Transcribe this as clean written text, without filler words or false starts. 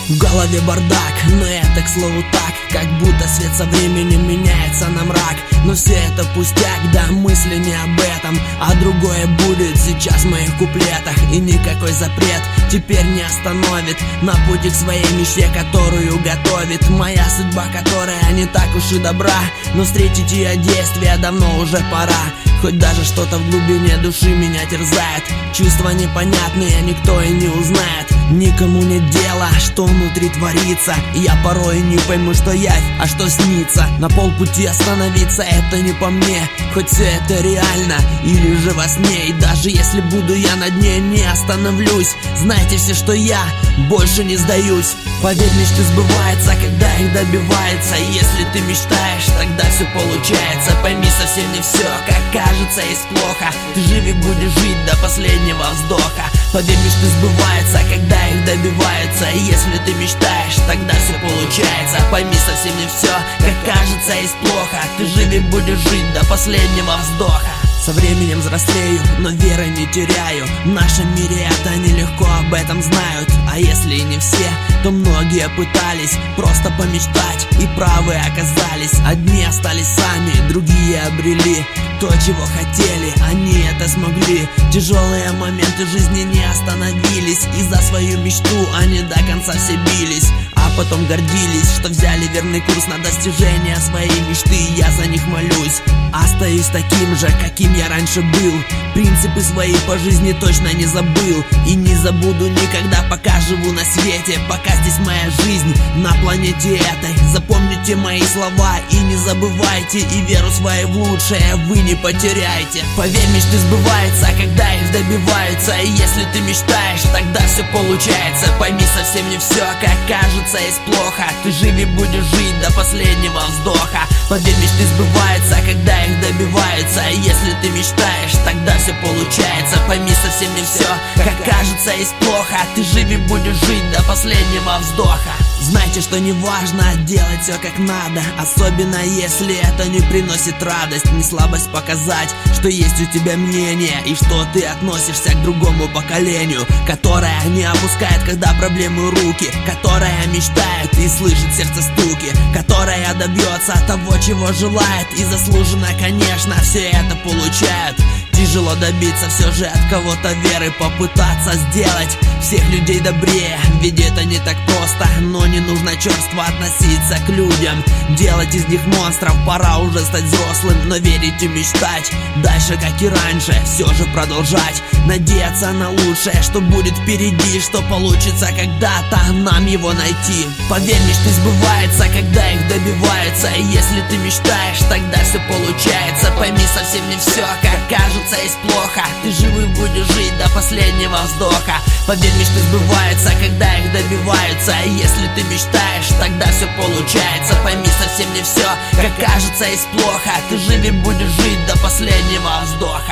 В голове бардак, но это, к слову, так, как будто свет со временем меняется на мрак. Но все это пустяк, да мысли не об этом, а другое будет сейчас в моих куплетах. И никакой запрет теперь не остановит на пути к своей мечте, которую готовит моя судьба, которая не так уж и добра. Но встретить ее действия давно уже пора. Хоть даже что-то в глубине души меня терзает, чувства непонятные, никто и не узнает. Никому нет дела, что внутри творится, и я порой не пойму, что явь, а что снится. На полпути остановиться это не по мне, хоть все это реально или же во сне. И даже если буду я на дне, не остановлюсь. Знайте все, что я больше не сдаюсь. Поверь, мечты сбываются, когда их добивается. И если ты мечтаешь, тогда все получается. Пойми, совсем не все, как кажется, есть плохо. Ты живи, будешь жить до последнего вздоха. Поверь, мечты сбываются, когда их добиваются. И если ты мечтаешь, тогда все получается. Пойми, совсем не все, как кажется, есть плохо. Ты живи, будешь жить до последнего вздоха. Со временем взрослею, но веры не теряю. В нашем мире это нелегко, об этом знают. А если и не все, то многие пытались просто помечтать и правы оказались. Одни остались сами, другие обрели то, чего хотели, они это смогли. Тяжелые моменты жизни не остановились, и за свою мечту они до конца все бились. А потом гордились, что взяли верный курс на достижение своей мечты. Я за них молюсь, остаюсь таким же, каким я раньше был. Принципы свои по жизни точно не забыл, и не забуду никогда, пока живу на свете. Пока здесь моя жизнь на планете этой. Запомните мои слова и не забывайте, и веру свою в лучшее вы не потеряйте. Поверь, мечты сбываются, когда их добиваются. И если ты мечтаешь, тогда все получается. Пойми, совсем не все, как кажется, есть плохо. Ты живи, будешь жить до последнего вздоха. Поверь, мечты сбываются, когда их добиваются. И если ты мечтаешь, тогда все получается. Пойми, совсем не все, как кажется, есть плохо. Ты живи, будешь жить до последнего вздоха. Знайте, что не важно делать все как надо, особенно если это не приносит радость. Не слабость показать, что есть у тебя мнение, и что ты относишься к другому поколению, которое не опускает, когда проблемы руки, которая мечтает и слышит сердце стуки, которая добьется того, чего желает, и заслуженно, конечно, все это получают. Тяжело добиться все же от кого-то веры, попытаться сделать всех людей добрее, ведь это не так просто. Но не нужно черство относиться к людям, делать из них монстров. Пора уже стать взрослым, но верить и мечтать дальше, как и раньше, все же продолжать. Надеяться на лучшее, что будет впереди, что получится когда-то нам его найти. Поверь, мечты сбываются, когда их добиваются. И если ты мечтаешь, тогда все получается. Пойми, совсем не все, как кажется, есть плохо. Ты живой будешь жить до последнего вздоха. Поверь, мечты сбываются, когда их добиваются. И если ты мечтаешь, тогда все получается. Пойми, совсем не все, как кажется, есть плохо. Ты живи, будешь жить до последнего вздоха.